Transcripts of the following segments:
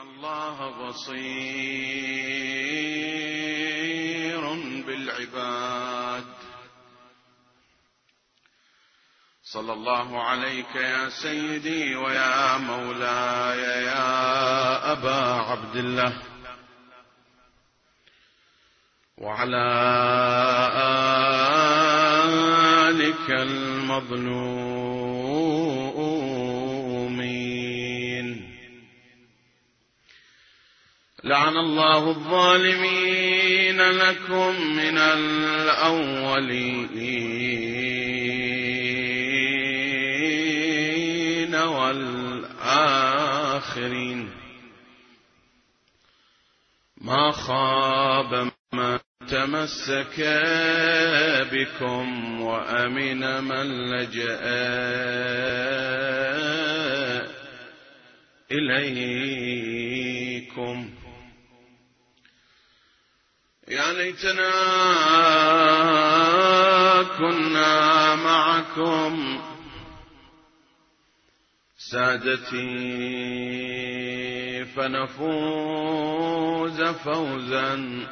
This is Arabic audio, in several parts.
الله بصير بالعباد. صلى الله عليك يا سيدي ويا مولاي يا أبا عبد الله، وعلى آلك المظلومين. لعن الله الظالمين لكم من الأولين والآخرين. ما خاب من تمسك بكم وأمن من لجأ إليكم. يا ليتنا كنا معكم سادتي فنفوز فوزا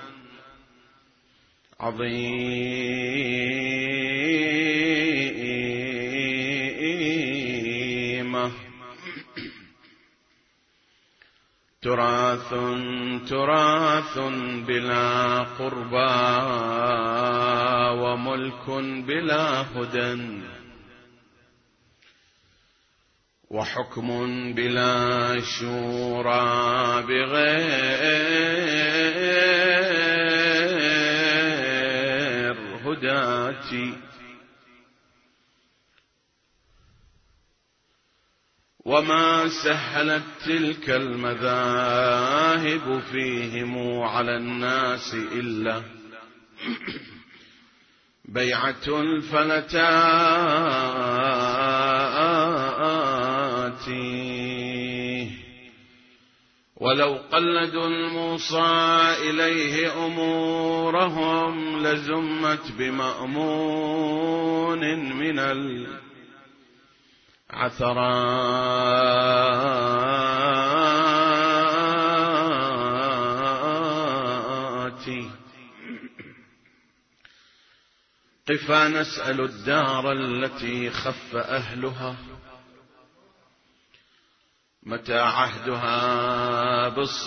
عظيما. تراث بلا قربى وملك بلا هدى وحكم بلا شورى بغير هداتي. وما سهلت تلك المذاهب فيهم على الناس إلا بيعة الفلتات. ولو قلدوا الموصى إليه أمورهم لزمت بمأمون من العثرات. قفا نسأل الدار التي خف أهلها متى عهدها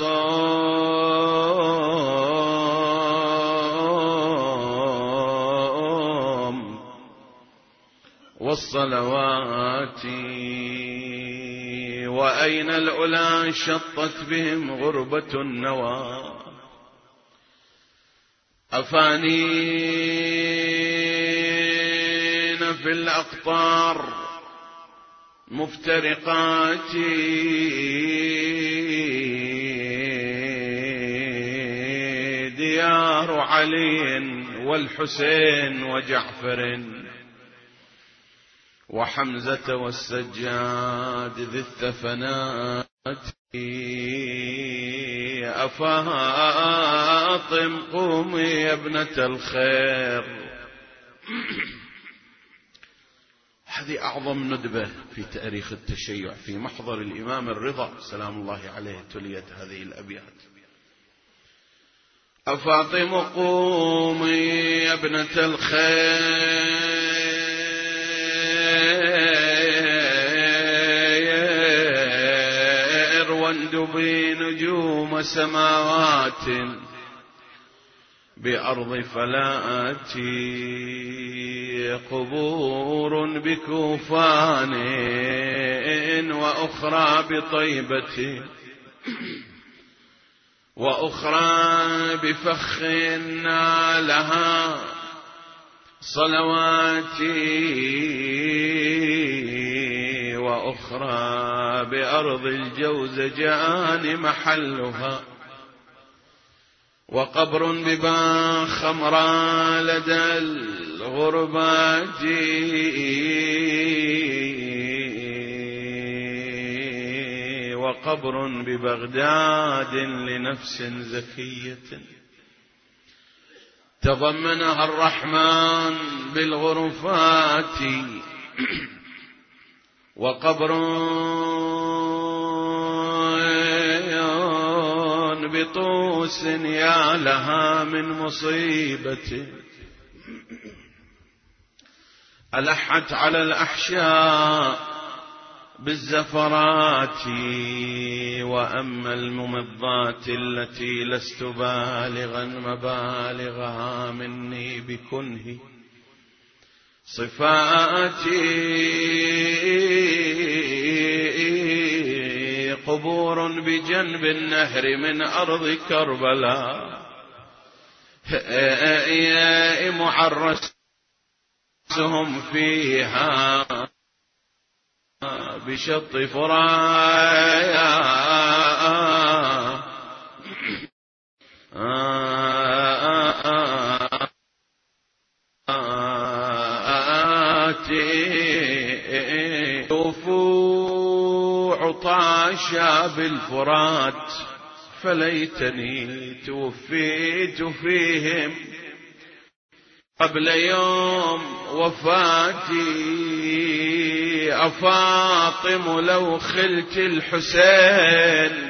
بالصوم والصلوات. وأين الأولى شطت بهم غربة النوى أفانين في الأقطار مفترقات. ديار علي والحسين وجعفر وحمزة والسجاد ذي الثفنات. أفاطم قومي يا ابنة الخير. هذه أعظم ندبة في تاريخ التشيع في محضر الإمام الرضا سلام الله عليه تليت هذه الأبيات. أفاطم قومي يا ابنة الخير واندبي نجوم سماوات بأرض فلاتي. قبور بكوفان وأخرى بطيبة وأخرى بفخ لها صلواتي. وأخرى بأرض الجوزجان محلها. وقبر ببا خمرا لدى الغربات. وقبر ببغداد لنفس زكية تضمنها الرحمن بالغرفات. وقبر بطوس يا لها من مصيبة ألحت على الأحشاء بالزفرات، وأما الممضات التي لست بالغا مبالغها مني بكنه صفاتي قبور بجنب النهر من أرض كربلاء، معرسهم فيها بشط فرايا توفوا عطاشا بالفرات، فليتني توفيت فيهم قبل يوم وفاتي. أفاطم لو خلت الحسين،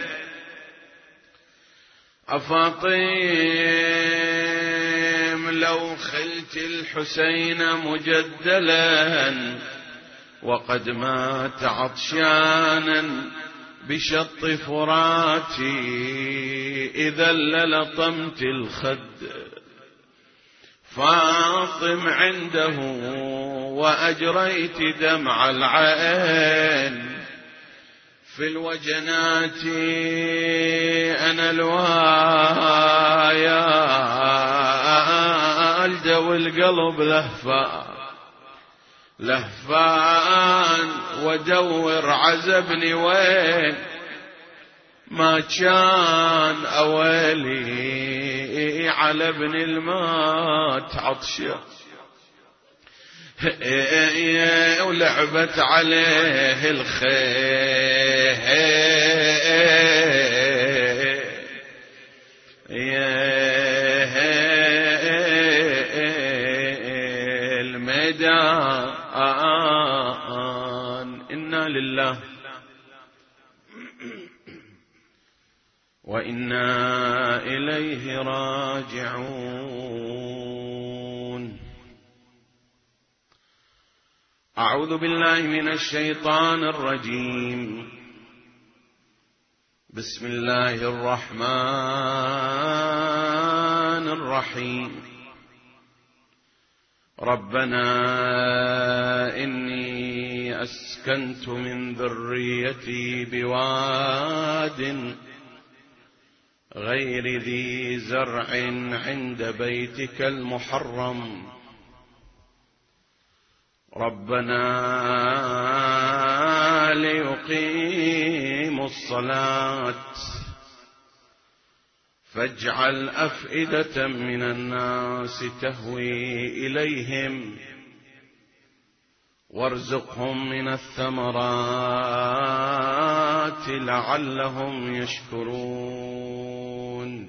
أفاطم لو خلت الحسين مجدلا، وقد مات عطشانا بشط فراتي، إذا للطمت الخد فاطم عنده وأجريت دمع العين. في الوجنات أنا الوايا ألجو القلب لهفان ودور عزبني وين ما كان أولي على ابن المات عطشة، ولعبت عليه الميدان. إنا لله وإنا إليه راجعون. أعوذ بالله من الشيطان الرجيم. بسم الله الرحمن الرحيم. ربنا إني أسكنت من ذريتي بواد غير ذي زرع عند بيتك المحرم، ربنا ليقيموا الصلاة فاجعل أفئدة من الناس تهوي إليهم وارزقهم من الثمرات لعلهم يشكرون.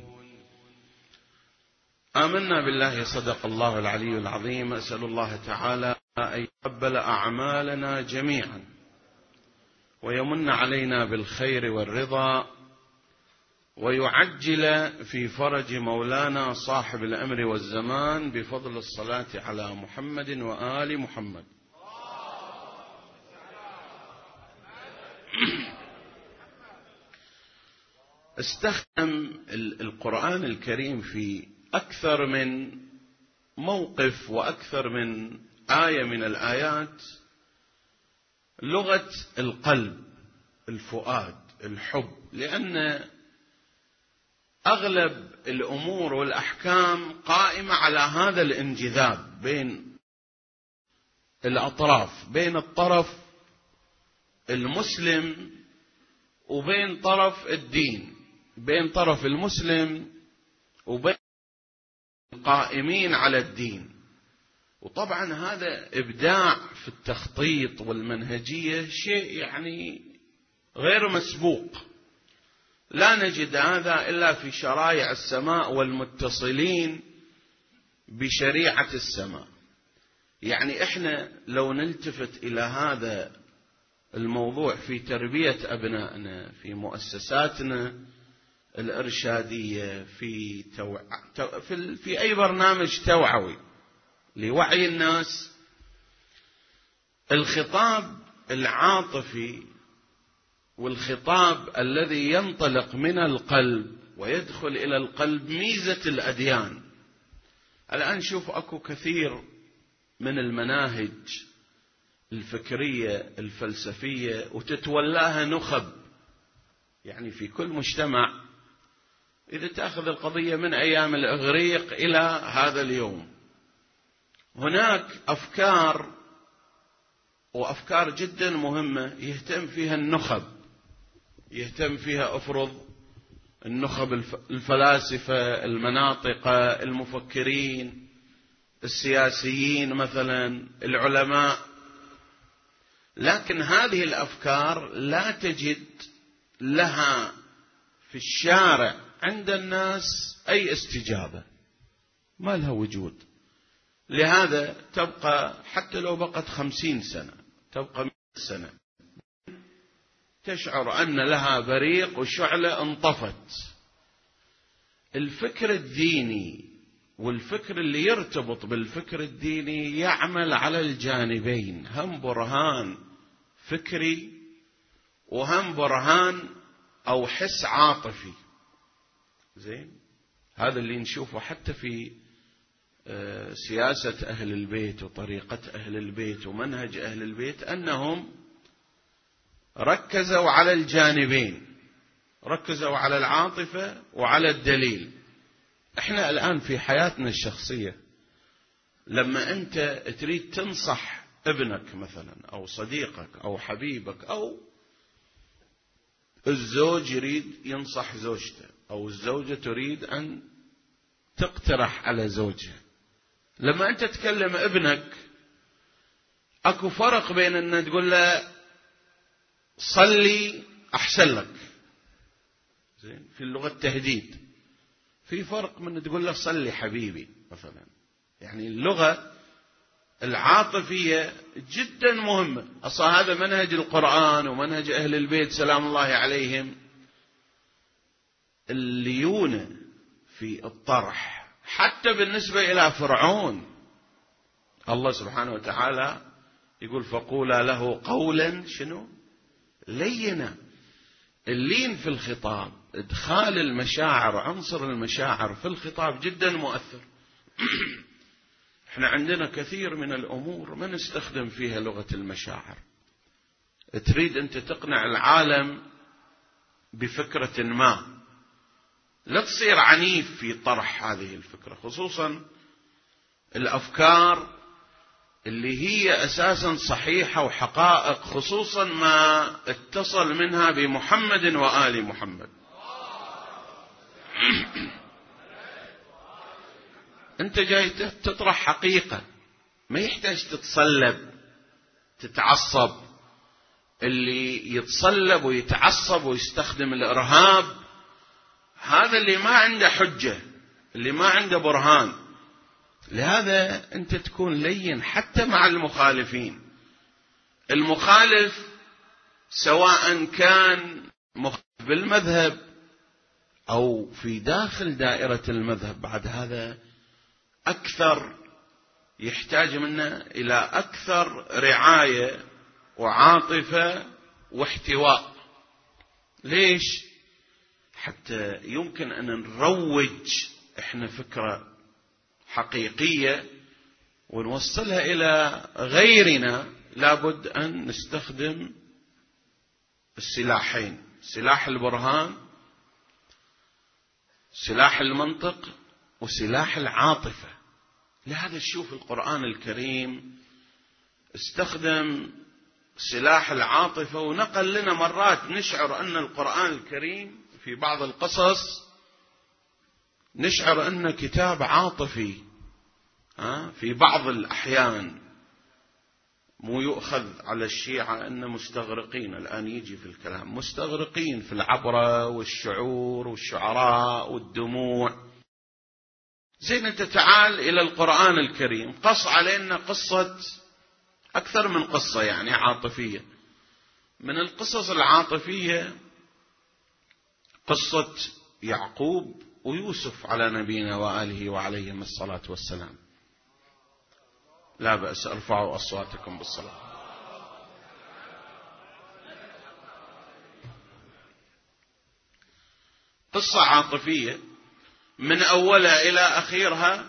آمنا بالله، صدق الله العلي العظيم. أسأل الله تعالى أن يقبل أعمالنا جميعا ويمن علينا بالخير والرضا، ويعجل في فرج مولانا صاحب الأمر والزمان بفضل الصلاة على محمد وآل محمد. استخدم القرآن الكريم في أكثر من موقف وأكثر من آية من الآيات لغة القلب، الفؤاد، الحب، لأن أغلب الأمور والأحكام قائمة على هذا الانجذاب بين الأطراف، بين الطرف المسلم وبين طرف الدين، بين طرف المسلم وبين القائمين على الدين. وطبعا هذا إبداع في التخطيط والمنهجية، شيء يعني غير مسبوق، لا نجد هذا إلا في شرائع السماء والمتصلين بشريعة السماء. يعني إحنا لو نلتفت إلى هذا الموضوع في تربية أبنائنا في مؤسساتنا الإرشادية في أي برنامج توعوي لوعي الناس، الخطاب العاطفي والخطاب الذي ينطلق من القلب ويدخل إلى القلب ميزة الأديان. الآن شوف أكو كثير من المناهج الفكرية الفلسفية وتتولاها نخب، يعني في كل مجتمع إذا تأخذ القضية من أيام الإغريق إلى هذا اليوم، هناك أفكار وأفكار جدا مهمة يهتم فيها النخب، يهتم فيها أفرض النخب الفلاسفة، المناطقة، المفكرين، السياسيين مثلا، العلماء. لكن هذه الأفكار لا تجد لها في الشارع عند الناس أي استجابة، ما لها وجود. لهذا تبقى حتى لو بقت 50 سنة، تبقى 100 سنة، تشعر أن لها بريق وشعلة انطفت. الفكر الديني والفكر اللي يرتبط بالفكر الديني يعمل على الجانبين، هم برهان فكري وهم برهان أو حس عاطفي. زين، هذا اللي نشوفه حتى في سياسة أهل البيت وطريقة أهل البيت ومنهج أهل البيت، أنهم ركزوا على الجانبين، ركزوا على العاطفة وعلى الدليل. احنا الآن في حياتنا الشخصية لما أنت تريد تنصح ابنك مثلا أو صديقك أو حبيبك، أو الزوج يريد ينصح زوجته، أو الزوجة تريد أن تقترح على زوجها، لما أنت تكلم ابنك أكو فرق بين أن تقول له صلي أحسن لك، زين، في اللغة التهديد، في فرق من تقول له صلي حبيبي مثلا. يعني اللغة العاطفية جدا مهمة. أصلا هذا منهج القرآن ومنهج أهل البيت سلام الله عليهم، الليونة في الطرح. حتى بالنسبة إلى فرعون الله سبحانه وتعالى يقول فقولا له قولا شنو لينا. اللين في الخطاب، إدخال المشاعر، عنصر المشاعر في الخطاب جدا مؤثر. احنا عندنا كثير من الأمور ما نستخدم فيها لغة المشاعر. تريد أنت تقنع العالم بفكرة ما، لا تصير عنيف في طرح هذه الفكرة، خصوصا الأفكار اللي هي أساسا صحيحة وحقائق، خصوصا ما اتصل منها بمحمد وآل محمد. أنت جاي تطرح حقيقة، ما يحتاج تتصلب تتعصب. اللي يتصلب ويتعصب ويستخدم الإرهاب هذا اللي ما عنده حجة، اللي ما عنده برهان. لهذا أنت تكون لين حتى مع المخالفين. المخالف سواء كان مخالف بالمذهب أو في داخل دائرة المذهب، بعد هذا أكثر يحتاج منا إلى أكثر رعاية وعاطفة واحتواء. ليش؟ حتى يمكن أن نروج إحنا فكرة حقيقية ونوصلها إلى غيرنا، لابد أن نستخدم السلاحين، سلاح البرهان، سلاح المنطق، وسلاح العاطفة. لهذا تشوف القرآن الكريم استخدم سلاح العاطفة، ونقل لنا مرات نشعر أن القرآن الكريم في بعض القصص نشعر أن كتاب عاطفي في بعض الأحيان. مو يؤخذ على الشيعة أن مستغرقين، الآن يجي في الكلام مستغرقين في العبرة والشعور والشعراء والدموع. زين، أنت تعال إلى القرآن الكريم، قص علينا قصة أكثر من قصة يعني عاطفية. من القصص العاطفية قصة يعقوب ويوسف على نبينا وآله وعليهم الصلاة والسلام. لا بأس، ارفعوا أصواتكم بالصلاة. قصة عاطفية من أولها إلى أخيرها،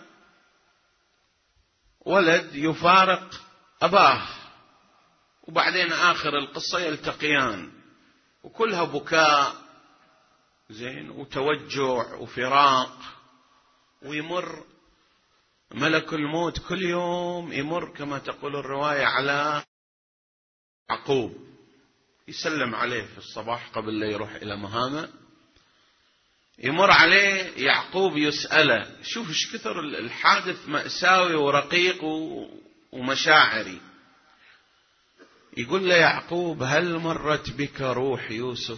ولد يفارق أباه، وبعدين آخر القصة يلتقيان، وكلها بكاء زين وتوجع وفراق، ويمر ملك الموت كل يوم، يمر كما تقول الرواية على يعقوب، يسلم عليه في الصباح قبل لا يروح إلى مهامه، يمر عليه يعقوب يسأله. شوف ايش كثر الحادث مأساوي ورقيق ومشاعري. يقول له يعقوب: هل مرت بك روح يوسف؟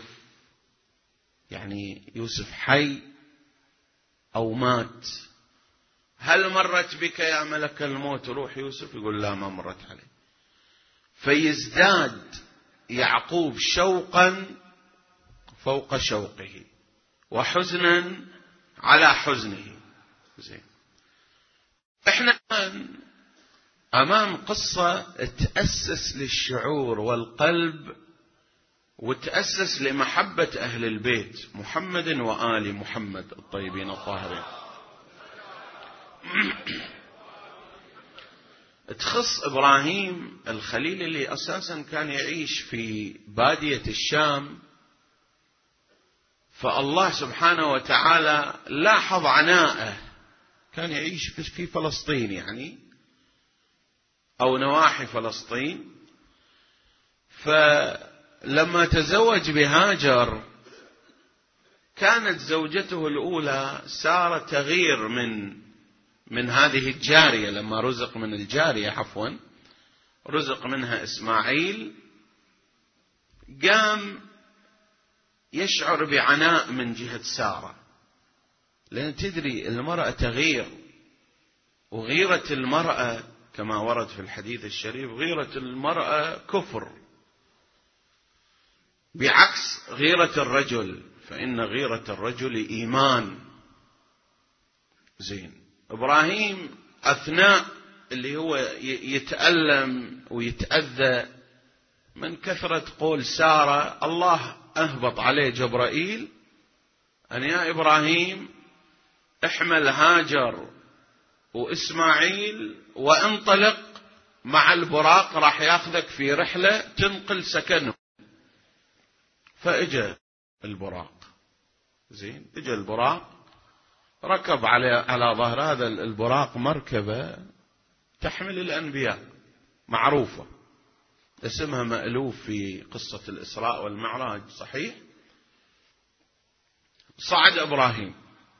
يعني يوسف حي أو مات؟ هل مرت بك يا ملك الموت روح يوسف؟ يقول: لا، ما مرت عليه. فيزداد يعقوب شوقا فوق شوقه، وحزنا على حزنه. زين، احنا أمام قصة تأسس للشعور والقلب، وتأسس لمحبة أهل البيت محمد وآل محمد الطيبين الطاهرين. تخص إبراهيم الخليل اللي أساسا كان يعيش في بادية الشام، فالله سبحانه وتعالى لاحظ عناءه، كان يعيش في فلسطين يعني أو نواحي فلسطين. فلما تزوج بهاجر، كانت زوجته الأولى سارة تغير من هذه الجارية. لما رزق من الجارية رزق منها إسماعيل، قام يشعر بعناء من جهة سارة، لأن تدري المرأة تغير، وغيرة المرأة كما ورد في الحديث الشريف غيرة المرأة كفر، بعكس غيرة الرجل، فإن غيرة الرجل إيمان. زين، إبراهيم أثناء اللي هو يتألم ويتأذى من كثرة قول سارة، الله أهبط عليه جبرائيل أن يا إبراهيم احمل هاجر وإسماعيل وانطلق مع البراق، راح ياخذك في رحلة تنقل سكنه. فإجا البراق. زين، إجا البراق، ركب على ظهر هذا البراق مركبة تحمل الأنبياء معروفة، اسمها مألوف في قصة الإسراء والمعراج، صحيح. صعد إبراهيم،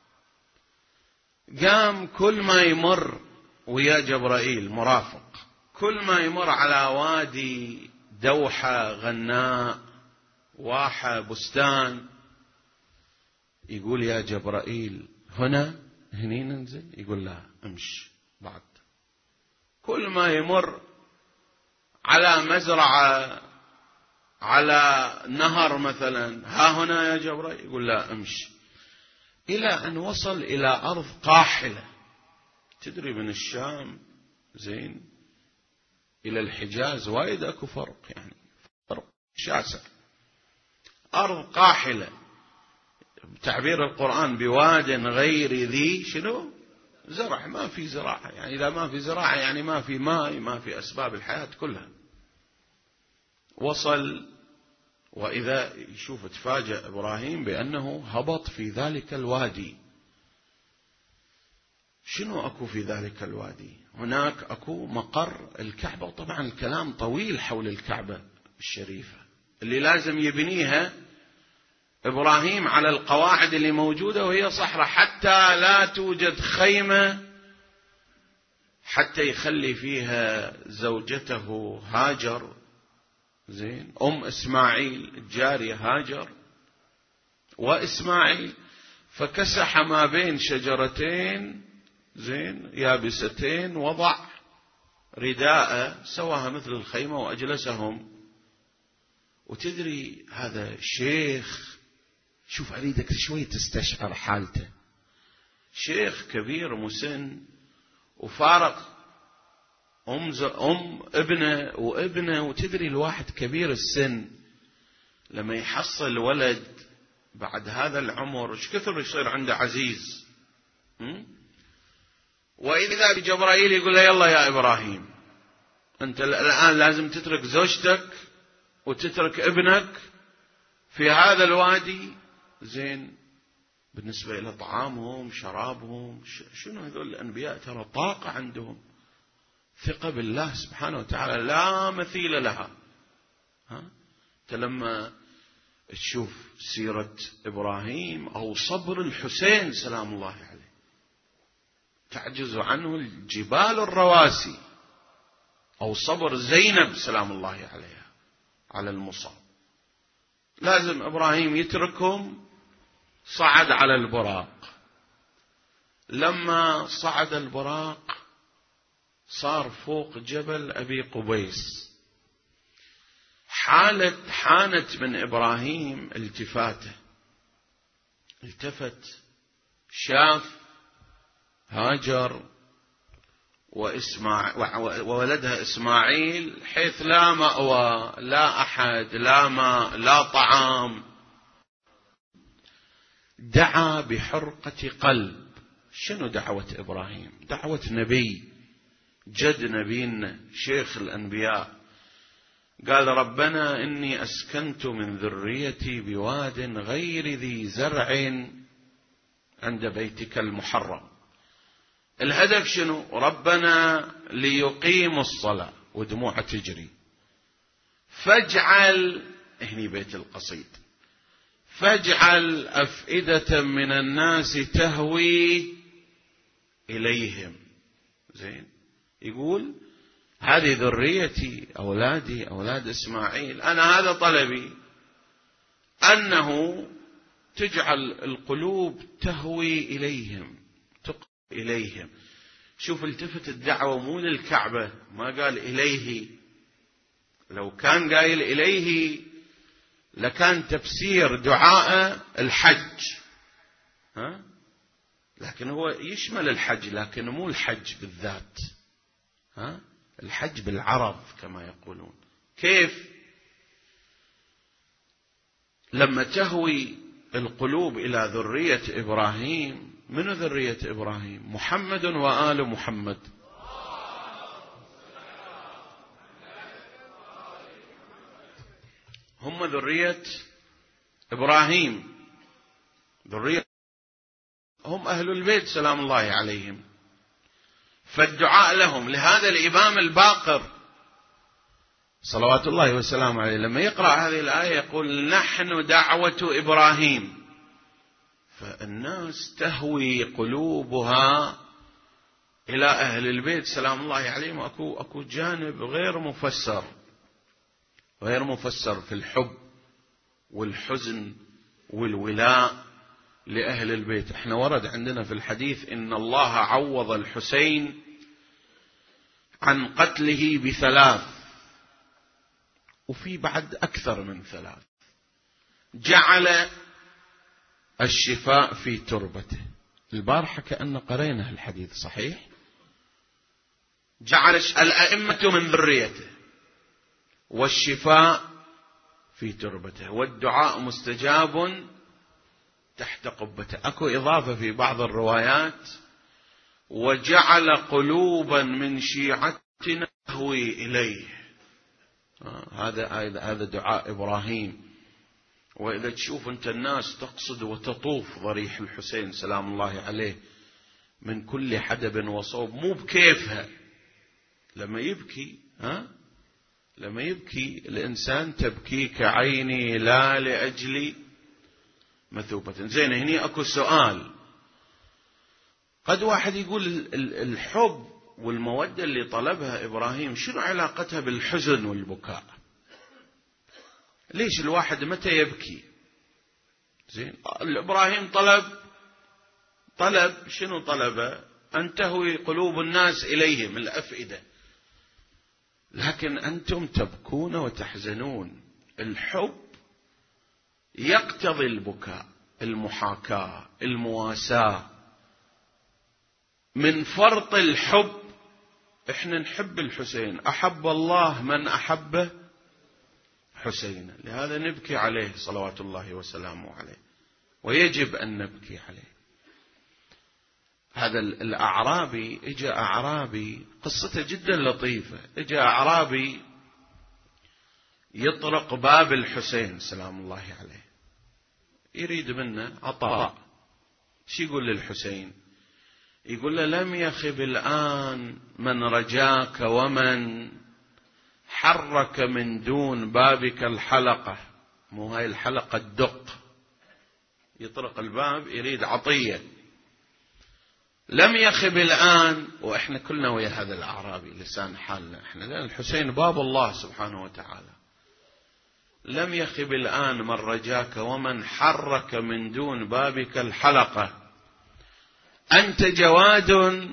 قام كل ما يمر ويا جبرائيل مرافق، كل ما يمر على وادي، دوحة، غناء، واحة، بستان، يقول يا جبرائيل هني ننزل؟ يقول لا، امشي بعد. كل ما يمر على مزرعة، على نهر مثلا، ها هنا يا جبرائيل؟ يقول لا، امشي. إلى أن وصل إلى أرض قاحلة. تدري من الشام زين إلى الحجاز وايد أكو فرق، يعني فرق شاسع. أرض قاحلة، بتعبير القرآن بواد غير ذي زرع، ما في زراعة. يعني إذا ما في زراعة يعني ما في ماء، ما في أسباب الحياة كلها. وصل، وإذا يشوف تفاجأ إبراهيم بأنه هبط في ذلك الوادي. شنو أكو في ذلك الوادي؟ هناك أكو مقر الكعبة، وطبعا الكلام طويل حول الكعبة الشريفة اللي لازم يبنيها إبراهيم على القواعد اللي موجودة، وهي صحراء، حتى لا توجد خيمة حتى يخلي فيها زوجته هاجر، زين، أم إسماعيل، الجارية هاجر وإسماعيل. فكسح ما بين شجرتين زين يابستين، وضع رداء سواها مثل الخيمة وأجلسهم. وتدري هذا شيخ شوف أريدك شوي تستشعر حالته، شيخ كبير مسن وفارق ابنه وابنه، وتدري الواحد كبير السن لما يحصل ولد بعد هذا العمر ايش كثر يصير عنده عزيز. وإذا بجبرائيل يقول له يلا يا إبراهيم أنت الآن لازم تترك زوجتك وتترك ابنك في هذا الوادي. زين، بالنسبة إلى طعامهم شرابهم شنو هذول الأنبياء ترى طاقة عندهم، ثقة بالله سبحانه وتعالى لا مثيل لها. لما تشوف سيرة إبراهيم أو صبر الحسين سلام الله عليه تعجز عنه الجبال الرواسي، أو صبر زينب سلام الله عليها على المصاب. لازم إبراهيم يتركهم، صعد على البراق. لما صعد البراق صار فوق جبل أبي قبيس، حانت من إبراهيم التفاته، التفت شاف هاجر وولدها إسماعيل حيث لا مأوى لا أحد لا ماء لا طعام. دعا بحرقة قلب. شنو دعوة إبراهيم؟ دعوة نبي، جد نبينا شيخ الأنبياء. قال ربنا إني أسكنت من ذريتي بواد غير ذي زرع عند بيتك المحرم. الهدف شنو؟ ربنا ليقيموا الصلاة، ودموع تجري. فاجعل، هني بيت القصيد، فاجعل أفئدة من الناس تهوي إليهم. زين، يقول هذه ذريتي، أولادي، أولاد إسماعيل، أنا هذا طلبي، أنه تجعل القلوب تهوي إليهم، تقرب إليهم. شوف التفت الدعوة مو للكعبة، ما قال إليه. لو كان قايل إليه لكان تفسير دعاء الحج، لكن هو يشمل الحج، لكن مو الحج بالذات، الحج بالعرض كما يقولون. كيف؟ لما تهوي القلوب إلى ذرية إبراهيم. من ذرية إبراهيم؟ محمد وآل محمد. هم ذرية إبراهيم، ذرية، هم أهل البيت سلام الله عليهم. فالدعاء لهم. لهذا الإمام الباقر صلوات الله وسلامه عليه لما يقرأ هذه الآية يقول نحن دعوة إبراهيم. فالناس تهوي قلوبها إلى أهل البيت سلام الله عليهم. أكو جانب غير مفسر في الحب والحزن والولاء لأهل البيت. احنا ورد عندنا في الحديث إن الله عوض الحسين عن قتله ب3، وفي بعد أكثر من 3. جعل الشفاء في تربته. البارحة كأن قرينا الحديث صحيح. جعل الأئمة من ذريته، والشفاء في تربته، والدعاء مستجاب تحت قبته. أكو إضافة في بعض الروايات وجعل قلوبا من شيعتنا تهوي إليه. هذا دعاء إبراهيم. وإذا تشوف أنت الناس تقصد وتطوف ضريح الحسين سلام الله عليه من كل حدب وصوب، مو بكيفها. لما يبكي الإنسان تبكيك عيني لا لأجل مثوبة. زين، هني أكو سؤال. قد واحد يقول الحب والمودة اللي طلبها إبراهيم شنو علاقتها بالحزن والبكاء؟ ليش الواحد متى يبكي؟ زين، إبراهيم طلب شنو طلبه؟ أن تهوي قلوب الناس إليهم، الأفئدة. لكن أنتم تبكون وتحزنون. الحب يقتضي البكاء، المحاكاة، المواساة، من فرط الحب. احنا نحب الحسين، أحب الله من أحب حسين، لهذا نبكي عليه صلوات الله وسلامه عليه، ويجب أن نبكي عليه. هذا الأعرابي، إجا أعرابي قصته جدا لطيفة. إجا أعرابي يطرق باب الحسين سلام الله عليه، يريد منه عطاء. شو يقول للحسين؟ يقول له: لم يخب الآن من رجاك ومن حرك من دون بابك الحلقة. مو هاي الحلقة الدق، يطرق الباب يريد عطية. لم يخب الآن، وإحنا كلنا ويا هذا الأعرابي لسان حالنا إحنا، لأن الحسين باب الله سبحانه وتعالى. لم يخب الآن من رجاك ومن حرك من دون بابك الحلقة. أنت جواد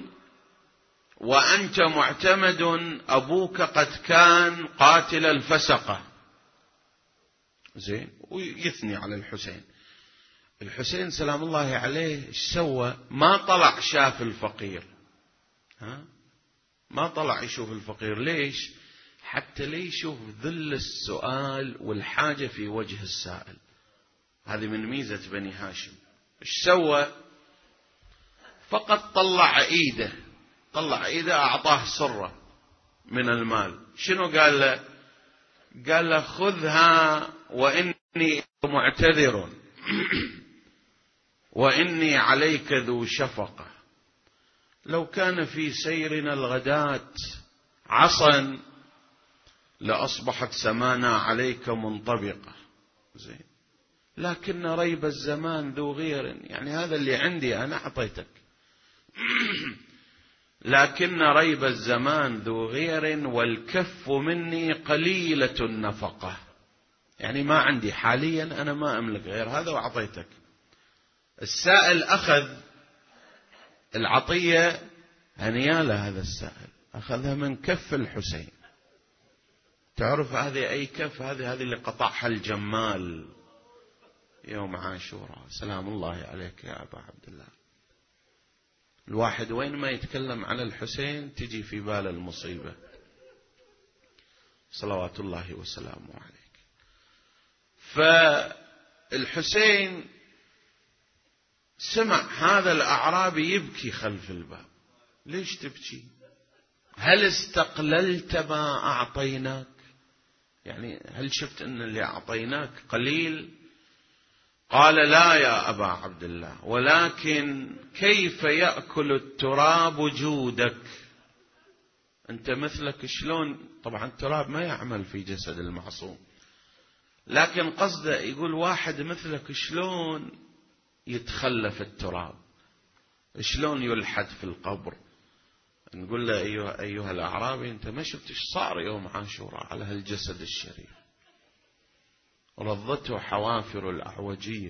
وأنت معتمد، أبوك قد كان قاتل الفسقة. زين، ويثني على الحسين. الحسين سلام الله عليه ايش سوى؟ ما طلع شاف الفقير، ما طلع يشوف الفقير. ليش؟ حتى ليه يشوف ذل السؤال والحاجة في وجه السائل. هذه من ميزة بني هاشم. ايش سوى؟ فقط طلع ايده اعطاه سرة من المال. شنو قال له؟ قال له: خذها واني معتذر واني عليك ذو شفقة. لو كان في سيرنا الغداة عصا لأصبحت سمانا عليك منطبقة. زين، لكن ريب الزمان ذو غير، يعني هذا اللي عندي أنا أعطيتك، لكن ريب الزمان ذو غير والكف مني قليلة النفقة. يعني ما عندي حاليا، أنا ما أملك غير هذا وأعطيتك. السائل أخذ العطية هنيالة، هذا السائل أخذها من كف الحسين. تعرف هذه أي كف؟ هذه اللي قطعها الجمال يوم عاشوراء. سلام الله عليك يا أبا عبد الله. الواحد وين ما يتكلم على الحسين تجي في بال المصيبة، صلوات الله وسلامه عليك. فالحسين سمع هذا الأعرابي يبكي خلف الباب. ليش تبكي؟ هل استقللت ما أعطيناك؟ يعني هل شفت أن اللي أعطيناك قليل؟ قال: لا يا أبا عبد الله، ولكن كيف يأكل التراب جودك؟ أنت مثلك شلون؟ طبعا التراب ما يعمل في جسد المعصوم، لكن قصده يقول واحد مثلك شلون يتخلف التراب، شلون يلحد في القبر. نقول له: أيها الأعرابي، أنت ما شفت ايش صار يوم عاشوراء على هالجسد الشريف، رضته حوافر الأعوجية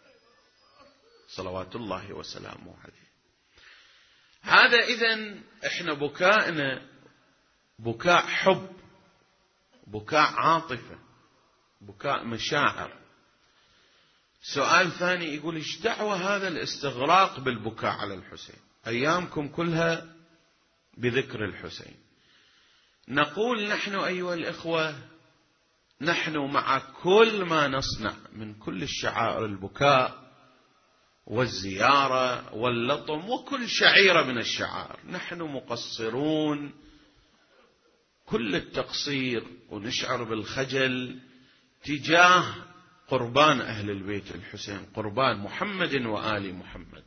صلوات الله وسلامه عليه. هذا إذن إحنا بكائنا بكاء حب، بكاء عاطفة، بكاء مشاعر. سؤال ثاني يقول: ايش دعوة هذا الاستغراق بالبكاء على الحسين؟ أيامكم كلها بذكر الحسين. نقول نحن أيها الإخوة، نحن مع كل ما نصنع من كل الشعائر، البكاء والزيارة واللطم وكل شعيرة من الشعائر، نحن مقصرون كل التقصير، ونشعر بالخجل تجاه قربان أهل البيت الحسين، قربان محمد وآل محمد.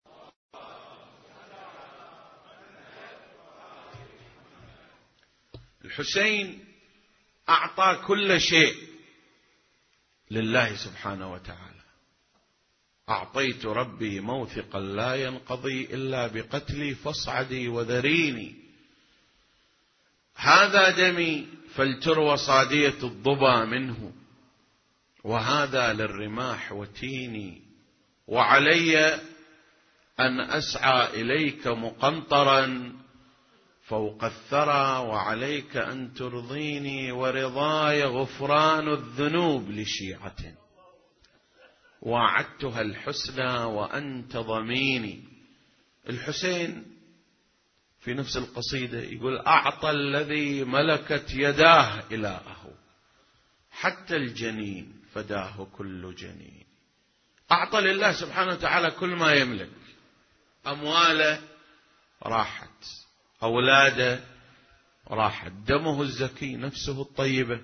الحسين أعطى كل شيء لله سبحانه وتعالى. أعطيت ربي موثقا لا ينقضي إلا بقتلي فاصعدي وذريني، هذا دمي فلتروى صادية الضبا منه، وهذا للرماح وتيني، وعلي أن أسعى إليك مقنطرا فوق الثرى، وعليك أن ترضيني ورضاي غفران الذنوب لشيعة. واعدتها الحسنى وأنت ضميني. الحسين في نفس القصيدة يقول أعطى الذي ملكت يداه إلهه حتى الجنين فداه كل جنين. أعطى لله سبحانه وتعالى كل ما يملك، أمواله راحت، أولاده راحت، دمه الزكي، نفسه الطيبة،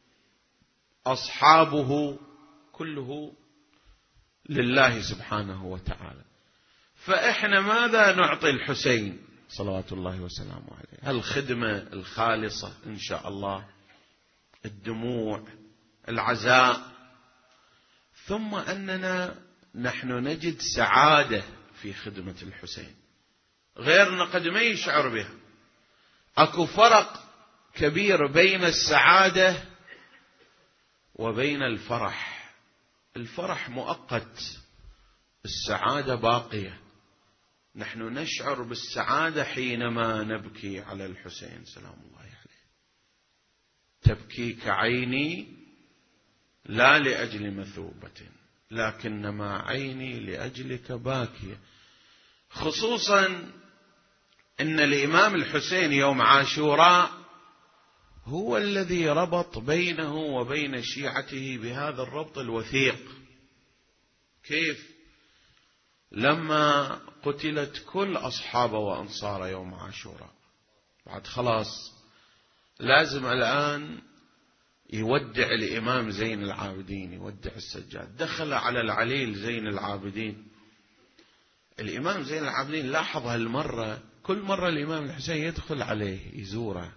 أصحابه، كله لله سبحانه وتعالى. فإحنا ماذا نعطي الحسين صلوات الله وسلامه عليه؟ الخدمة الخالصة إن شاء الله، الدموع، العزاء، ثم أننا نحن نجد سعادة في خدمة الحسين غيرنا قد ما يشعر بها. أكو فرق كبير بين السعادة وبين الفرح. الفرح مؤقت، السعادة باقية. نحن نشعر بالسعادة حينما نبكي على الحسين سلام الله عليه. تبكيك عيني لا لأجل مثوبة لكنما عيني لأجلك باكية. خصوصا أن الإمام الحسين يوم عاشوراء هو الذي ربط بينه وبين شيعته بهذا الربط الوثيق. كيف؟ لما قتلت كل أصحابه وأنصاره يوم عاشوراء، بعد خلاص لازم الآن يودع الإمام زين العابدين، يودع السجاد، دخل على العليل زين العابدين. الإمام زين العابدين لاحظ هالمرة، كل مرة الإمام الحسين يدخل عليه يزوره،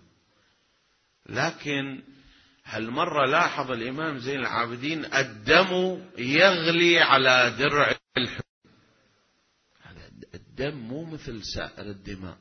لكن هالمرة لاحظ الإمام زين العابدين الدم يغلي على درع الحسين. الدم مو مثل سائر الدماء،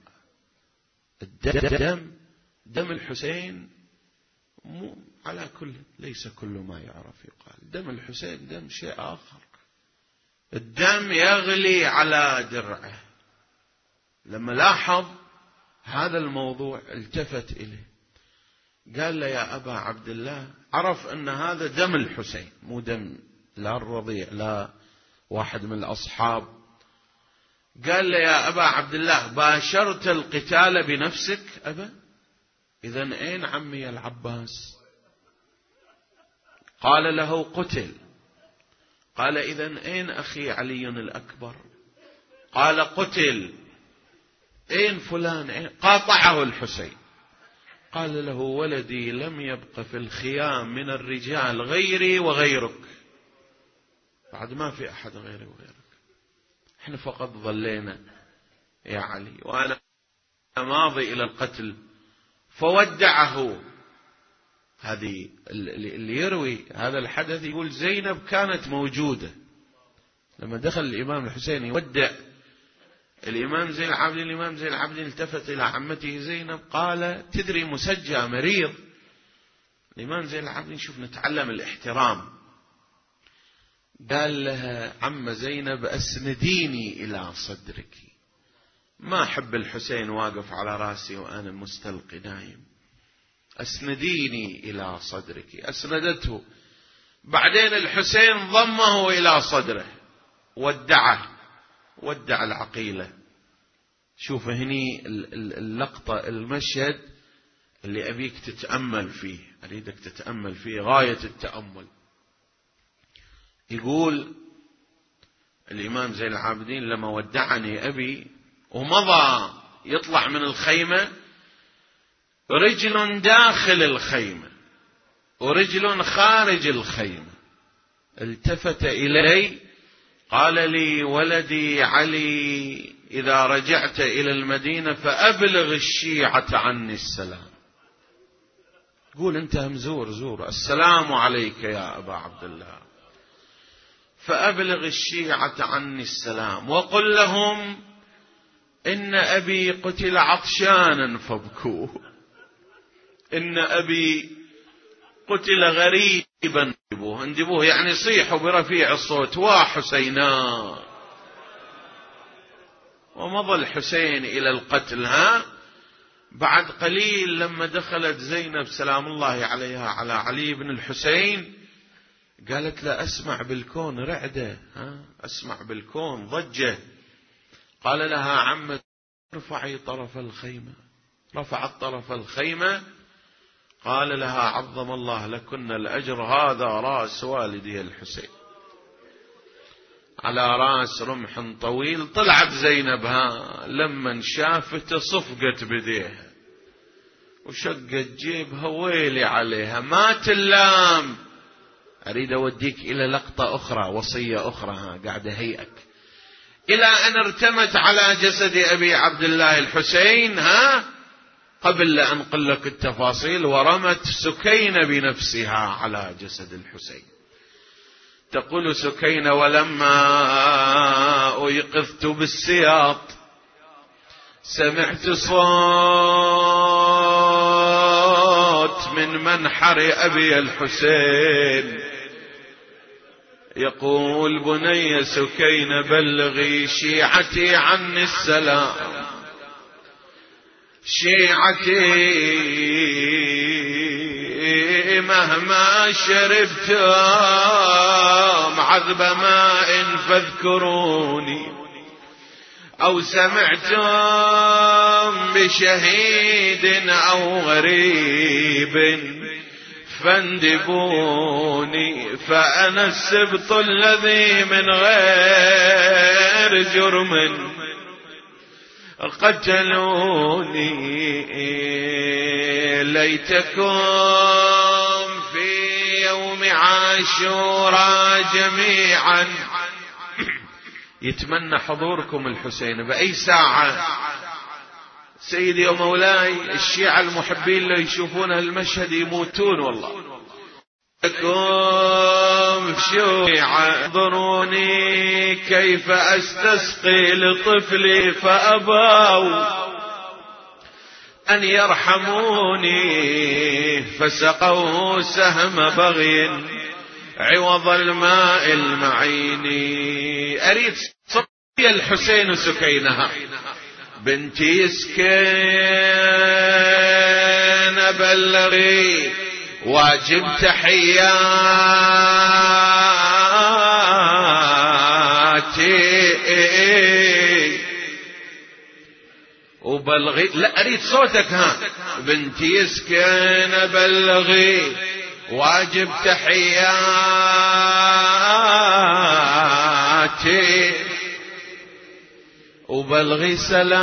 دم الحسين مو على كل، ليس كل ما يعرف يقال. دم الحسين دم شيء آخر، الدم يغلي على درعه. لما لاحظ هذا الموضوع التفت إليه، قال له يا أبا عبد الله، عرف أن هذا دم الحسين مو دم لا الرضيع لا واحد من الأصحاب. قال له يا أبا عبد الله، باشرت القتال بنفسك؟ أبا. إذن أين عمي العباس؟ قال له قتل. قال إذن أين أخي علي الأكبر؟ قال قتل. أين فلان؟ أين؟ قاطعه الحسين. قال له ولدي لم يبق في الخيام من الرجال غيري وغيرك، بعد ما في أحد غيري وغيرك، احنا فقط ظلينا يا علي وأنا ماضي إلى القتل. فودعه. هذه اللي يروي هذا الحدث يقول زينب كانت موجودة لما دخل الإمام الحسين يودع الإمام زين العابدين. الإمام زين العابدين التفت إلى عمته زينب قال تدري مسجى مريض. الإمام زين العابدين شوف نتعلم الاحترام، قال لها عم زينب أسنديني إلى صدرك، ما أحب الحسين واقف على راسي وأنا مستلقي نايم، أسنديني إلى صدرك. أسندته، بعدين الحسين ضمه إلى صدره، ودعه، ودع العقيلة. شوف هني اللقطة، المشهد اللي أبيك تتأمل فيه، أريدك تتأمل فيه غاية التأمل. يقول الإمام زين العابدين لما ودعني أبي ومضى يطلع من الخيمة، رجل داخل الخيمة ورجل خارج الخيمة، التفت إلي قال لي ولدي علي إذا رجعت إلى المدينة فأبلغ الشيعة عني السلام. قول أنت همزور زور السلام عليك يا أبا عبد الله، فأبلغ الشيعة عني السلام وقل لهم إن أبي قتل عطشانا فابكوه، إن أبي قتل غريبا اندبوه، يعني صيحوا برفيع الصوت وحسينا. ومضى الحسين إلى القتل. بعد قليل لما دخلت زينب سلام الله عليها على علي بن الحسين قالت له أسمع بالكون رعدة، أسمع بالكون ضجة. قال لها عمة ارفعي طرف الخيمة. رفعت طرف الخيمة. قال لها عظم الله لكن الأجر، هذا رأس والدي الحسين على رأس رمح طويل. طلعت زينب لما شافته صفقت بديها وشقت جيبها، ويلي عليها ما تلام. أريد أوديك إلى لقطة أخرى، وصية أخرى قاعدة هيئك، إلى أن ارتمت على جسد أبي عبد الله الحسين قبل أن أنقل لك التفاصيل، ورمت سكينة بنفسها على جسد الحسين. تقول سكينة: ولما أيقظت بالسياط سمعت صوت من منحر أبي الحسين يقول: بني سكينة بلغي شيعتي عني السلام. شيعتي مهما شربتم عذب ماء فاذكروني، أو سمعتم بشهيد أو غريب فاندبوني، فأنا السبط الذي من غير جرم قتلوني. ليتكم في يوم عاشوراء جميعا يتمنى حضوركم الحسين بأي ساعة. سيدي ومولاي، الشيعة المحبين اللي يشوفون المشهد يموتون والله. لكم شيعة انظروني كيف أستسقي لطفلي فأبوا أن يرحموني، فسقوا سهم بغي عوض الماء المعين. أريد صبي الحسين وسكينة بنتي سكينة بلغي واجب تحياتي وبلغي. لا أريد صوتك بنتي سكينة بلغي واجب تحياتي وبلغي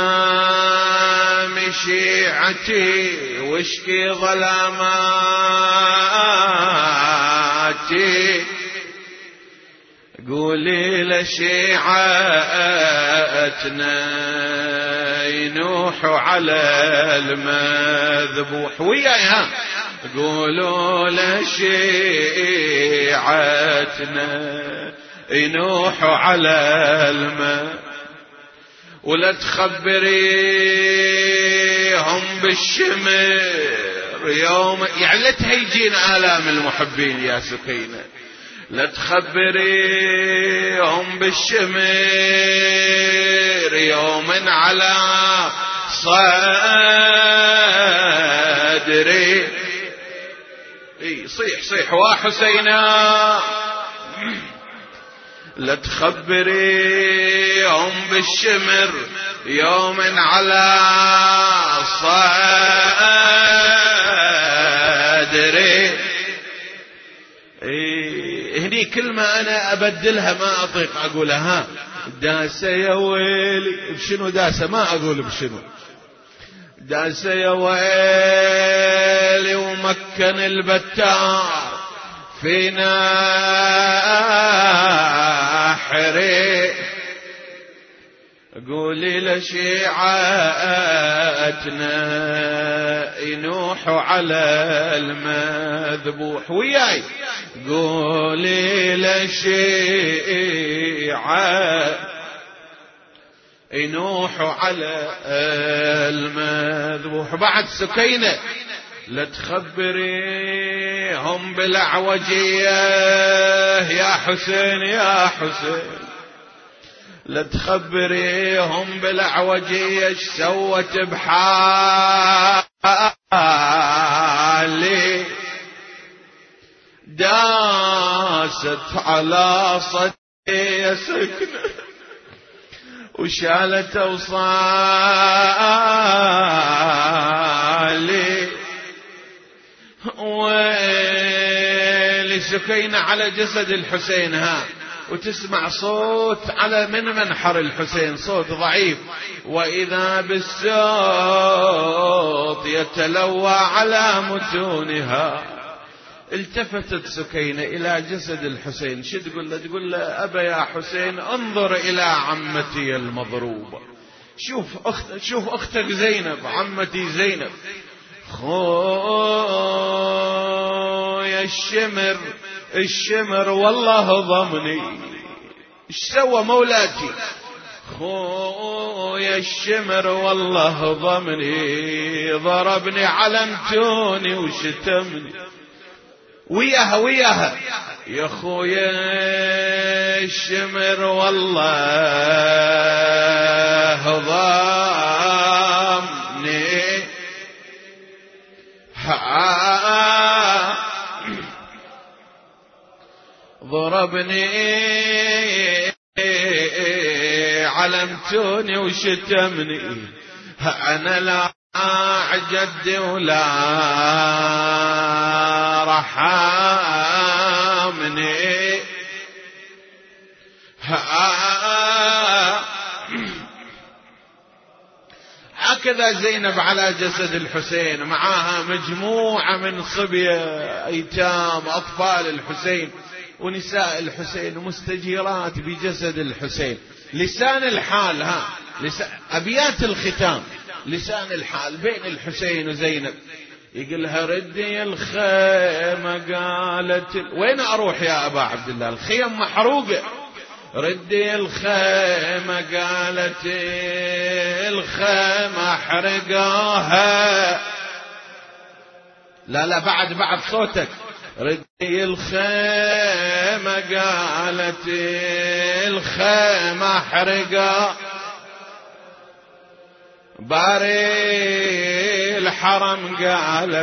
سلام شيعتي واشكي ظلاماتي. قولي لشيعتنا ينوح على المذبوح وياي قولوا لشيعتنا ينوح على المذبوح، ولا تخبريهم بالشمر يوم، يعني لا تهيجين آلام المحبين يا سكينة، لا تخبريهم بالشمر يوم على صدري. صيح صيح وحسينا، لا تخبريهم بالشمر يوم على صدري. هني كلمة أنا أبدلها ما أطيق أقولها. داسة يا ويلي بشنو داسة، ما أقول بشنو داسة يا ويلي ومكن البتار فينا حري. قولي لشيعتنا ينوحوا على المذبوح وياي. قولي لشيعة ينوحوا على المذبوح. بعد سكينة، لا تخبريهم بالأعوجية يا حسين يا حسين، لا تخبريهم بالأعوجية ايش سوت بحالي. داس عاست على صدري سكنة وشالت أوصالي ويلي سكينة على جسد الحسين ها وتسمع صوت على من منحر الحسين صوت ضعيف وإذا بالصوت يتلوى على متونها. التفتت سكينة إلى جسد الحسين شو تقول له؟ تقول له أبا يا حسين انظر إلى عمتي المضروبة، شوف أختك زينب، عمتي زينب. خويا الشمر والله ضمني، ايش سوى مولاتي؟ خويا الشمر والله ضمني، ضربني علمتوني وشتمني. وياها يا خويا الشمر والله ضمني، ضربني علمتوني وشتمني، أنا لا جدي ولا رحمني. هكذا زينب على جسد الحسين، معها مجموعة من صبية أيتام أطفال الحسين ونساء الحسين مستجيرات بجسد الحسين. لسان الحال أبيات الختام، لسان الحال بين الحسين وزينب. يقولها ردي الخيمة، قالت وين أروح يا أبا عبد الله؟ الخيم محروقة. ردي الخيمة، قالت الخيمة حرقوها. لا بعد صوتك. ردي الخيمة، قالت الخيمة حرقوها. باري الحرم، قالت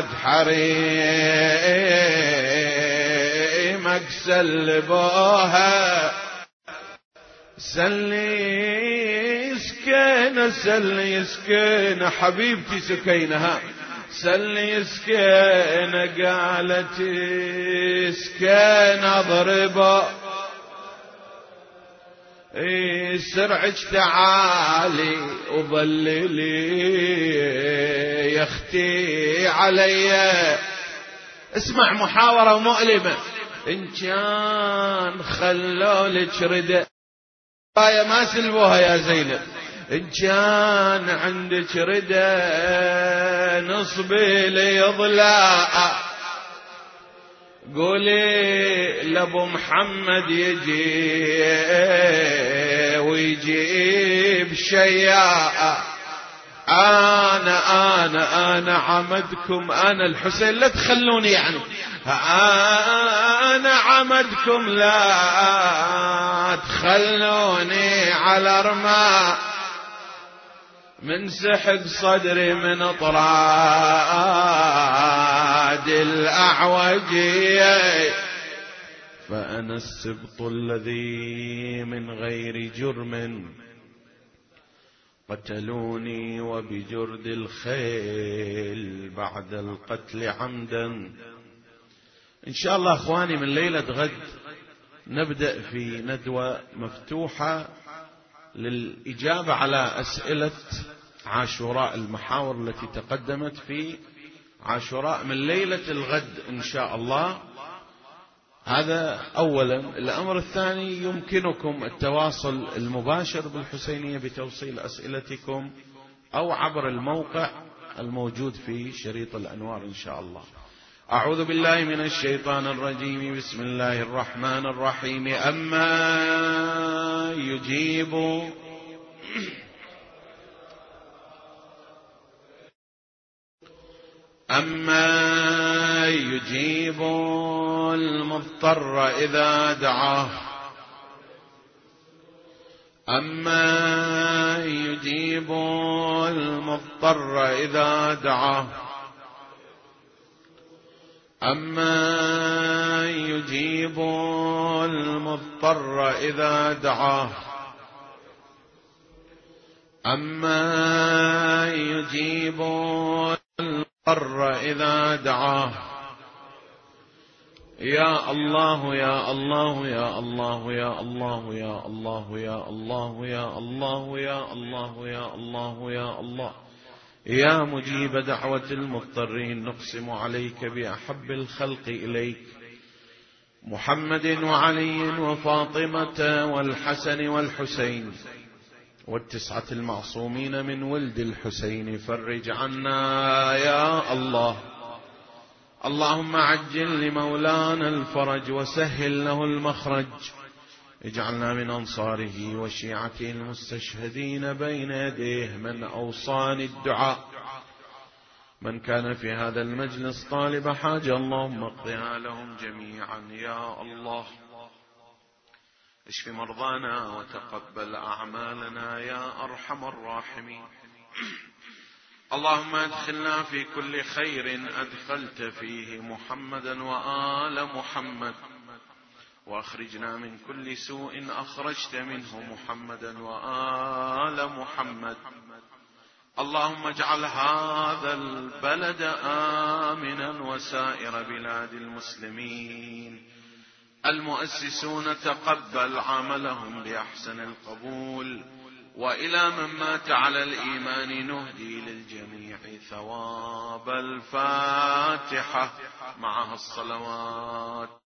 حريمك سلبوها. سلي سكينة حبيبتي سكينة سلي سكينة، قالت سكينة ضربه. سرعج تعالي وظللي يا اختي علي. اسمع محاورة مؤلمة. إن كان خلولك ردة ما سلبوها يا زينب، إن كان عندك ردة نصبي لي ضلاء، قولي لابو محمد يجي ويجيب شياء. أنا عمدكم، أنا الحسين لا تخلوني يعني، أنا عمدكم لا تخلوني على رماء. من سحق صدري من طراد الأعوجية، فأنا السبط الذي من غير جرم قتلوني وبجرد الخيل بعد القتل عمدا. إن شاء الله أخواني من ليلة غد نبدأ في ندوة مفتوحة للإجابة على أسئلة عاشوراء، المحاور التي تقدمت في عاشوراء من ليلة الغد إن شاء الله. هذا أولا. الأمر الثاني، يمكنكم التواصل المباشر بالحسينية بتوصيل أسئلتكم أو عبر الموقع الموجود في شريط الأنوار إن شاء الله. أعوذ بالله من الشيطان الرجيم. بسم الله الرحمن الرحيم. أما يجيب المضطر إذا دعاه، أما يجيب المضطر إذا دعاه أمن يجيب المضطر إذا دعاه أمن يجيب المضطر إذا دعاه. يا الله يا الله يا الله يا الله يا الله يا الله يا الله يا الله يا الله يا الله يا مجيب دعوة المضطرين، نقسم عليك بأحب الخلق إليك محمد وعلي وفاطمة والحسن والحسين والتسعة المعصومين من ولد الحسين، فرج عنا يا الله. اللهم عجل لمولانا الفرج وسهل له المخرج، اجعلنا من أنصاره وشيعته المستشهدين بين يديه. من أوصاني الدعاء من كان في هذا المجلس طالب حاجة اللهم اقضها لهم جميعا يا الله. اشف مرضانا وتقبل أعمالنا يا أرحم الراحمين. اللهم ادخلنا في كل خير أدخلت فيه محمدا وآل محمد، وأخرجنا من كل سوء أخرجت منه محمدا وآل محمد. اللهم اجعل هذا البلد آمنا وسائر بلاد المسلمين. المؤسسون تقبل عملهم بأحسن القبول، وإلى من مات على الإيمان نهدي للجميع ثواب الفاتحة معها الصلوات.